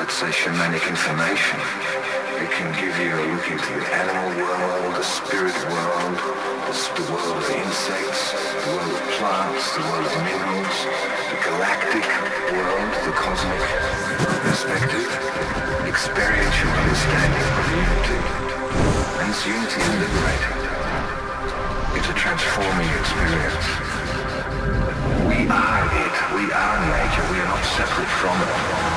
let's say, shamanic information. It can give you a look into the animal world, the spirit world, the world of insects, the world of plants, the world of minerals, the galactic world, the cosmic perspective, experiential understanding of unity. And this unity is liberating. It's a transforming experience. We are it. We are nature. We are not separate from it.